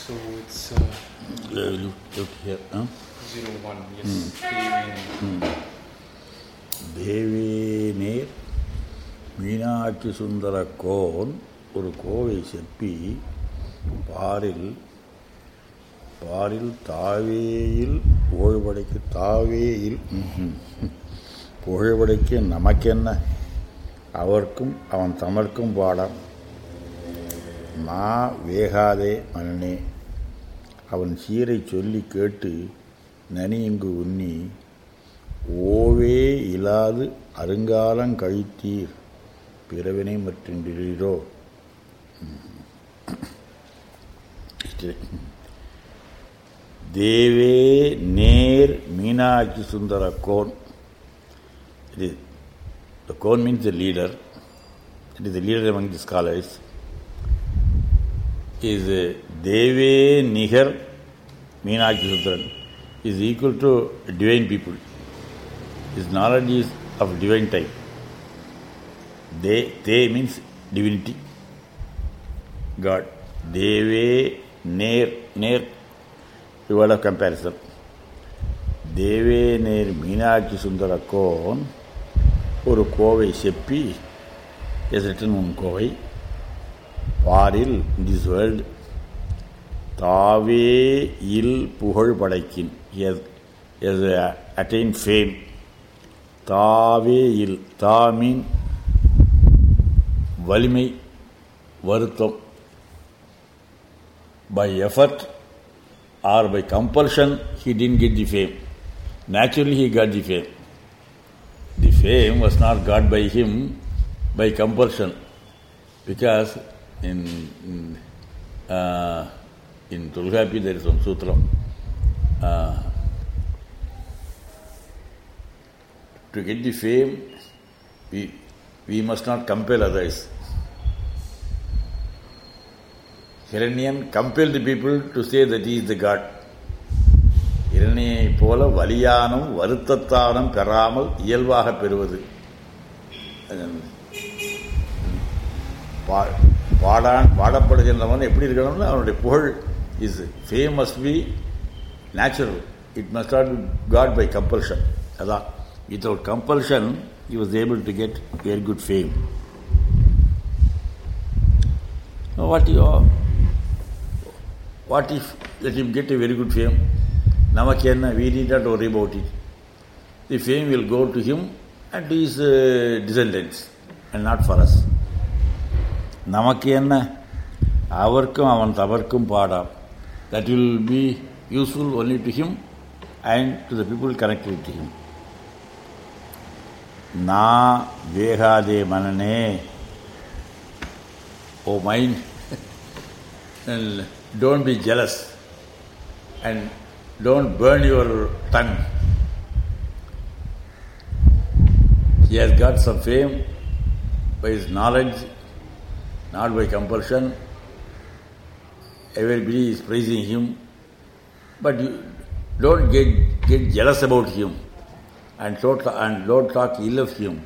So it's look here. 01. Yes. தேவே நேர் Meenakshi Sundara cone ஒரு கோவை செப்பி பாரில் தாவேயில் புகழ்படைக்கு நமக்கென்ன அவர்க்கும் அவன் தமர்க்கும் பாடம் நான் வேகாதே மனனே அவன் சீரை சொல்லி கேட்டு நனி இங்கு உண்ணி ஓவே இலாது அருங்காலம் கழித்தீர் பிறவினை மற்றின்றீரோ. தேவே நேர் மீனாட்சி சுந்தர கோன். The Kon means the leader. It is the leader among the scholars. Is Deve Nigar Meenakshi Sundran is equal to divine people. His knowledge is of divine type. They means divinity, God. Deve Ner, the word of comparison. Deve Ner Meenakshi Sundara Kon ஒரு Kovai Cheppi is written on Kovai பாரில் in this world தாவே இல் புகழ் படைக்கின் has attained fame. தாவே இல் தா mean வலிமை வருத்தம். By effort or by compulsion he didn't get the fame. Naturally he got the fame. The fame was not got by him by compulsion, because in Tulgapi there is one sutra. To get the fame, we must not compel others. Hiranyan compelled the people to say that he is the God. இரணியை போல வலியானும் வருத்தத்தானும் பெறாமல் இயல்பாக பெறுவது. பாடப்படுகின்றவன் எப்படி இருக்கணும்னு அவனுடைய புகழ் is fame must be natural. It must not be got by compulsion. அதான் without compulsion he was able to get very good fame. What if let him get a very good fame? Namakenna, we need not worry about it. The fame will go to him and to his descendants and not for us. Namakenna, avarkum avan tavarkum paadam. That will be useful only to him and to the people connected to him. Na vehade manane, O mind, don't be jealous and don't burn your tongue. He has got some fame by his knowledge, not by compulsion. Everybody is praising him, but you don't get jealous about him and don't talk ill of him.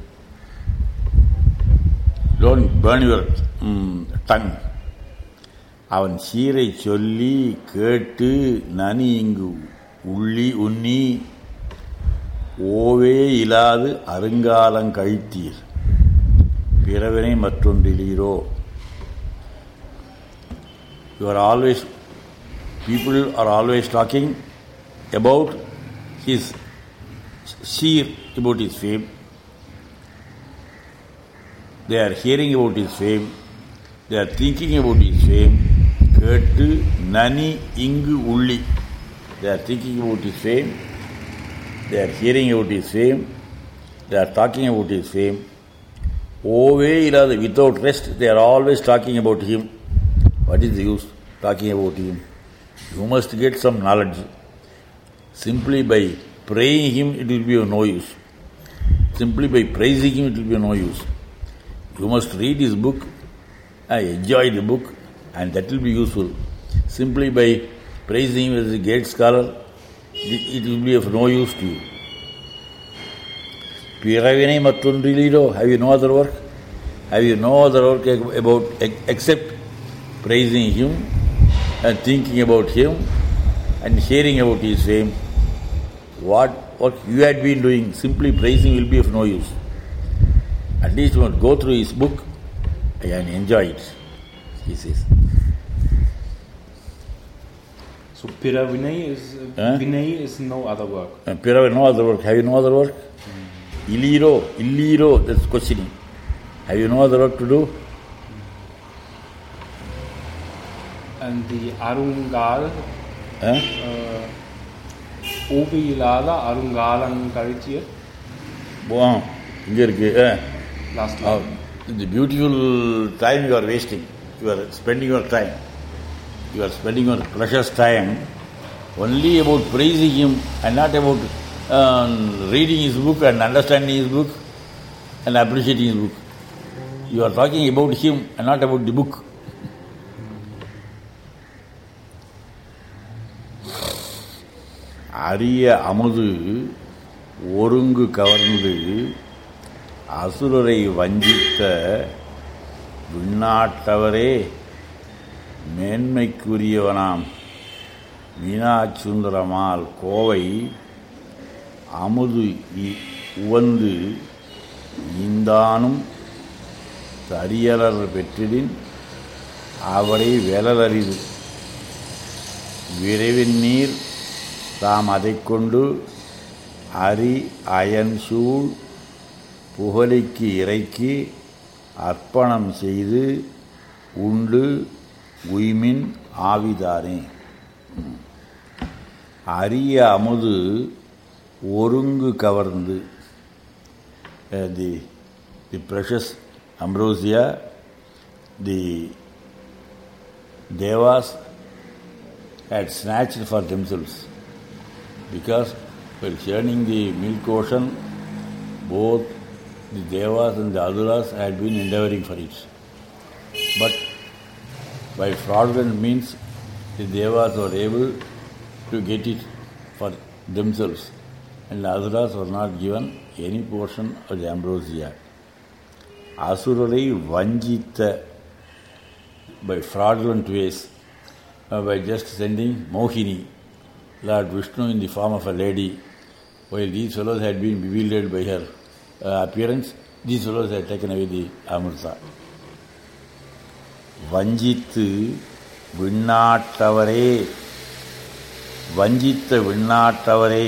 Don't burn your tongue. அவன் சீரை சொல்லி கேட்டு நனி இங்கு உண்ணி ஓவே இலாது அருங்காலம் கழித்தீர் பிறவினை மற்றொன்றிலீரோ. People are always talking about his seer, about his fame. They are hearing about his fame. They are thinking about his fame. கேட்டு நனி இங்கு உள்ளி. They are thinking about his fame. They are hearing about his fame. They are talking about his fame. ஓவே இல்லாத without rest, they are always talking about him. What is the use talking about him? You must get some knowledge. Simply by praying him, it will be of no use. Simply by praising him, it will be of no use. You must read his book, enjoy the book, and that will be useful. Simply by praising him as a great scholar, it will be of no use to you. Piravinai mattondriliro, have you no other work? Have you no other work about except praising him and thinking about him and hearing about his fame, what you had been doing, simply praising will be of no use. At least you must go through his book and enjoy it, he says. So Piravinay is no other work. Piravinay, no other work. Have you no other work? Illiro, that's questioning. Have you no other work to do? And the Arungal, Ovilada, Arungalan Karichia? Wow, Last the beautiful time you are wasting. You are spending your time. You are spending your precious time only about praising him and not about reading his book and understanding his book and appreciating his book. You are talking about him and not about the book. அரிய அமுது ஒருங்கு கவர்ந்து அசுரரை வஞ்சித்த விண்ணாட்டவரே மேன்மைக்குரியவனாம் மீனாட்சுந்தரமால் கோவை அமுது உவந்து ஈந்தானும் தரியலர் பெற்றிடின் அவரை வெலலரிது விரைவின் நீர் தாம் அதை கொண்டு அரி அயன் சூழ் புகழிக்கு இறைக்கி அர்ப்பணம் செய்து உண்டு உய்மின் ஆவிதானே. அரிய அமுது ஒருங்கு கவர்ந்து, the precious ambrosia, the devas had snatched for themselves, because while churning the milk ocean, both the devas and the asuras had been endeavoring for it. But by fraudulent means, the devas were able to get it for themselves, and the asuras were not given any portion of the ambrosia. Asurai vanjita, by fraudulent ways, by just sending Mohini, Lord Vishnu in the form of a lady, while these fellows had been bewildered by her appearance, these fellows had taken away the Amrita. வஞ்சித்து விண்ணாட்டவரே, வஞ்சித்த விண்ணாட்டவரே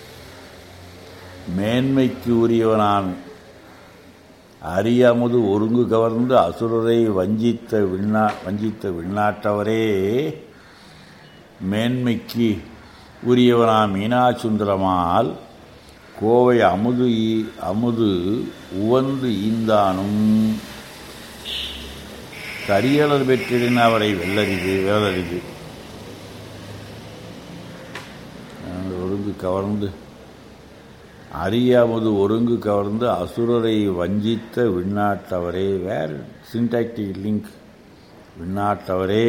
மேன்மைக்கு உரியவனான் அரியமுது ஒருங்கு கவர்ந்து அசுரரை வஞ்சித்த விண்ணாட்டவரே மேன்மைக்கு உரியவனாம் மீனாட்சுந்தரமால் கோவை அமுது உவந்து ஈந்தானும் தரியலர் பெற்றிடின் அவரை வெல்லரிது. ஒருங்கு கவர்ந்து அரியமுது ஒருங்கு கவர்ந்து அசுரரை வஞ்சித்த விண்ணாட்டவரே, வேர் சின்டாக்டிக் லிங்க், விண்ணாட்டவரே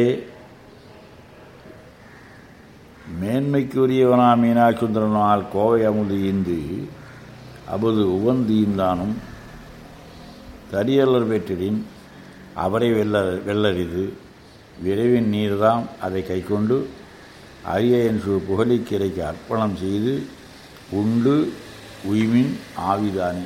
மேன்மைக்குரியவனா மீனாட்சுந்தரனால் கோவை அமுது ஈந்து அமுது உவந்து ஈந்தானும் தரியலர் பெற்றிடின் அவரை வெல்லரிது விரைவின் நீர்தாம் அதை கைக்கொண்டு அரிய என் புகழிக்கிரைக்கு அர்ப்பணம் செய்து உண்டு உய்மின் ஆவிதானே.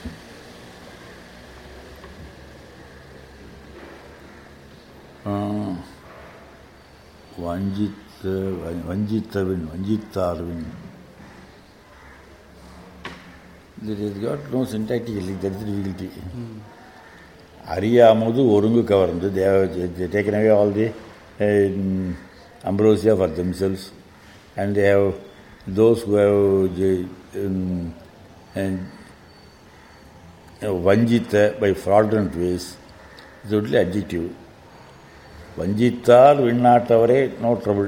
வஞ்சித்தார்வின் There is got no syntactic link, that is the difficulty. Ariyamudu orungu kavarndu, they have taken away all the ambrosia for themselves, and they have those who have vanjita by fraudulent ways. It's only adjective. Vanjittar vinnattavare, no trouble.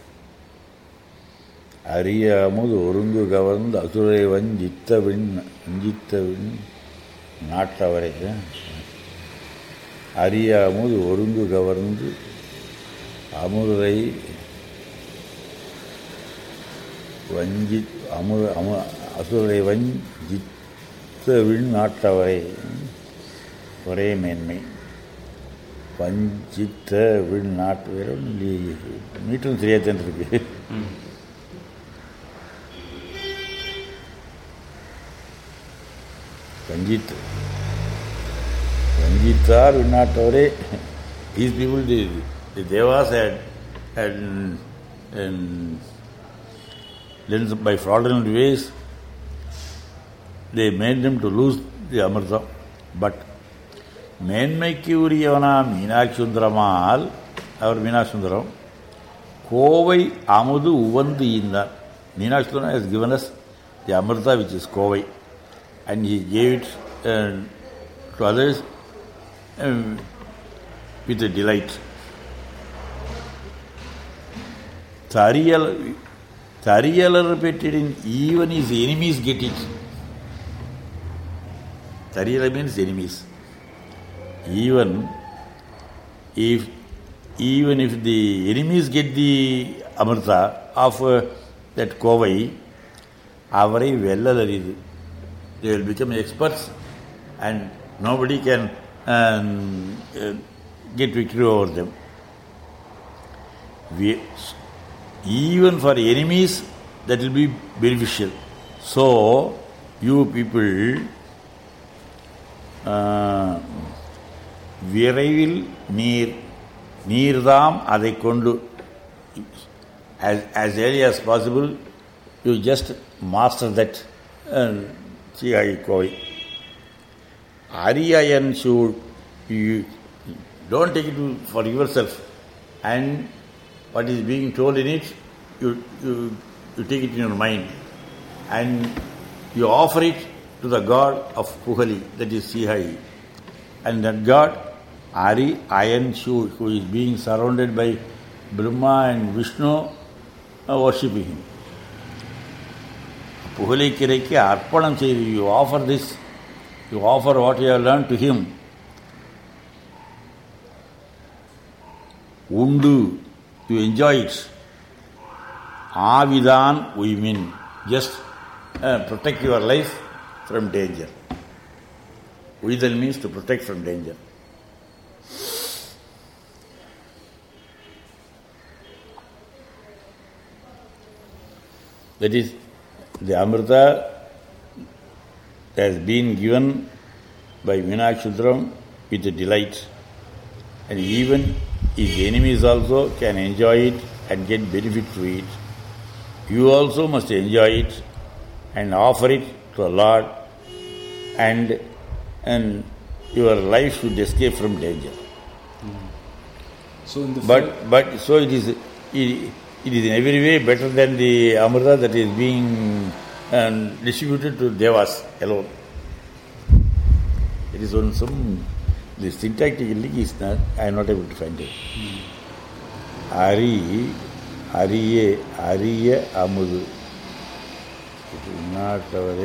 Ariyamudu orungu kavarndu asurai vanjita vinnattavare. அரியமுது ஒருங்கு கவர்ந்து அமுரை அசுரை வஞ்சித்த விண்ணாட்டவரை ஒரே மேன்மை. வஞ்சித்த விண்ணாட்டு வேற மீட்டரும் சரியாத்தான் இருக்கு. வஞ்சித்தார் விண்ணாட்டவரே. These people, the Devas had by fraudulent ways, they made them to lose the Amrita. But மேன்மைக்கு உரியவனா Meenakshi Sundarambal அவர் மீனாட்சி சுந்தரம் கோவை அமுது உவந்து ஈந்தார். Meenakshi Sundaram has given us the Amrita which is Kovai, and he gave it to others with a delight. Thariyala repeated in even his enemies get it. Thariyala means enemies. Even if the enemies get the Amrita of that Kovai, avarai vellalaridu. They will become experts and nobody can get victory over them. Even for enemies, that will be beneficial. So, you people, விரைவில் நீர்தாம் அதை கொண்டு, as early as possible, you just master that Chihai Koi. Ariyayan should, you don't take it for yourself, and what is being told in it, you take it in your mind, and you offer it to the god of Puhali, that is Chihai. And that god, Ari Ayan Shu, who is being surrounded by Brahma and Vishnu, worshipping him. Puhali Kireki Arpanam says, you offer this, you offer what you have learned to him. Undu, you enjoy it. Avidan, we mean just protect your life from danger. Uidal means to protect from danger. That is, the Amrita has been given by Meenakshi Sundaram with a delight, and even his enemies also can enjoy it and get benefit to it. You also must enjoy it and offer it to the Lord, and your life should escape from danger. So in the so it is in every way better than the Amrita that is being distributed to Devas alone. It is on some, the syntactic link is not, I am not able to find it. Ariya Amudu. It is not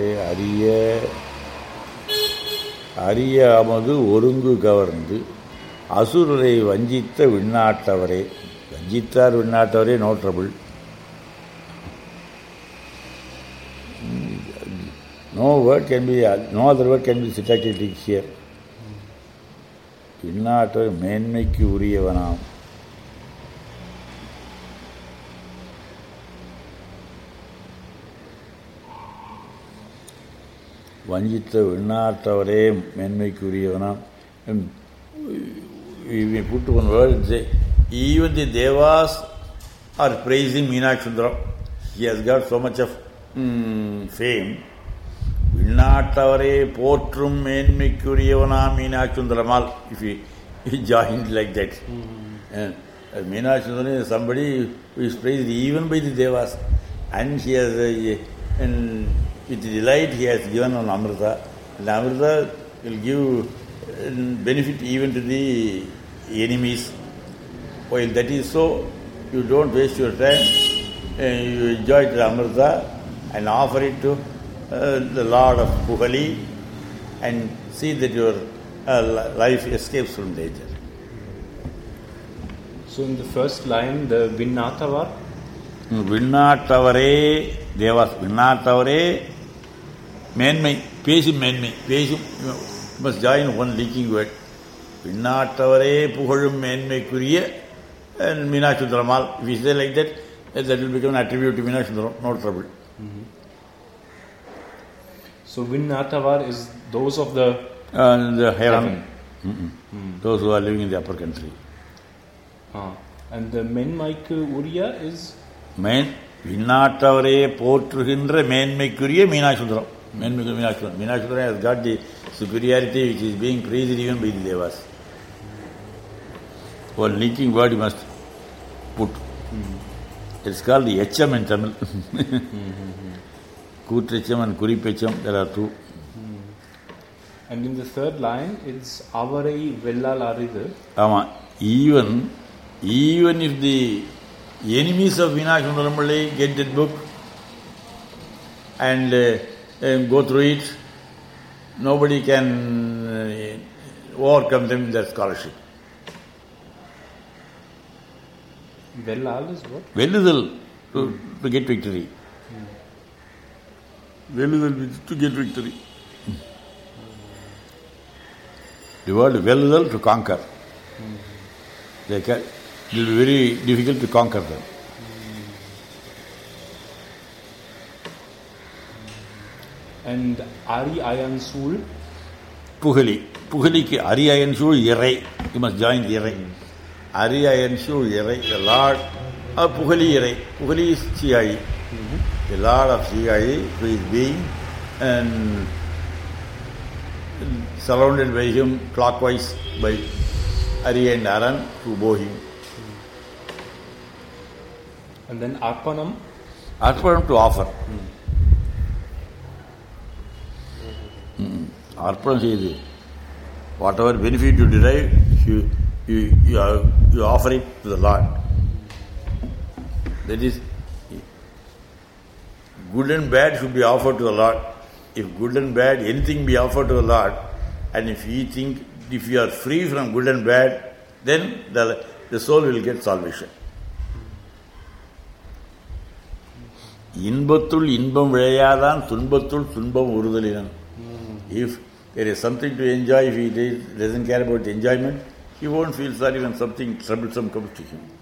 Ariya Amadu Orungu Gavarndu Asurai Vanjita Vinnatavare. Vanjitar Vinnatavare, no trouble. No other word can be syntactic here. Vinnatavare Menmekku Uriyavanam. Vanjita Vinnatavare Menmekku Uriyavanam. We put one word and say, even the Devas are praising Meenakshi Sundaram. He has got so much of fame. Vinnatavare Potrum Menmekku Uriyavanam Meenakshi Sundaramal, if he joined like that. Meenakshi Sundaram is somebody who is praised even by the Devas, and he has with delight he has given on Amrita. And Amrita will give benefit even to the enemies. While that is so, you don't waste your time, you enjoy the Amrita and offer it to the Lord of Puhali and see that your life escapes from danger. So in the first line, the Vinnatavar? Vinnatavare, Devas, Vinnatavare, Menmai, Peshum Menmai, Peshum, you must join one leaking word. பின்னாட்டவரே புகழும் மேன்மைக்குரிய Meenakshi Sundarambal. If you say like that, that will become an attribute to Meenakshi Sundaram, no trouble. So Vinnatavar is those of the heaven. Those who are living in the upper country. And the Menmaikku Uriya is? விண்ணாட்டவரே போற்றுகின்ற மேன்மைக்குரிய Meenakshi Sundaram. மேன்மைக்குரிய Meenakshi Sundaram. Meenakshi Sundaram has got the superiority which is being praised even by the devas. For linking word you must put. It's called the Echam in Tamil. Kutrecham and Kuripecham, there are two. And in the third line, it's Avarai Vellal Aridu. Even if the enemies of Meenakshi Sundaram get that book and go through it, nobody can overcome them in their scholarship. Vellal is what? Velludal to get victory. Velludal to get victory. The word Velludal to conquer. It will be very difficult to conquer them. And Ari Ayan Sul? Pugali. Pugaliki Ari Ayan Sul Yerai. You must join Yerai. Ari Ayan Sul Yerai, the Lord of Pugali Yerai. Pugali is Chiyai. The Lord of Chiyai, who is being surrounded by him clockwise by Ari and Aran who bow him. And then Arpanam? Arpanam to offer. Arpanam says, whatever benefit you derive, you offer it to the Lord. That is, good and bad should be offered to the Lord. If good and bad, anything be offered to the Lord, and if you are free from good and bad, then the soul will get salvation. இன்பத்துள் இன்பம் விளையாதான் துன்பத்துள் துன்பம் உறுதலினம். If there is something to enjoy, if he doesn't care about the enjoyment, he won't feel sorry when something troublesome comes to him.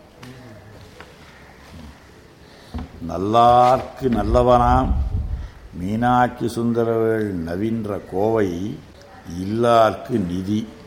நல்லார்க்கு நல்லவனாம் Meenakshi சுந்தரவேள் நவீன்ற Kovai இல்லார்க்கு நிதி.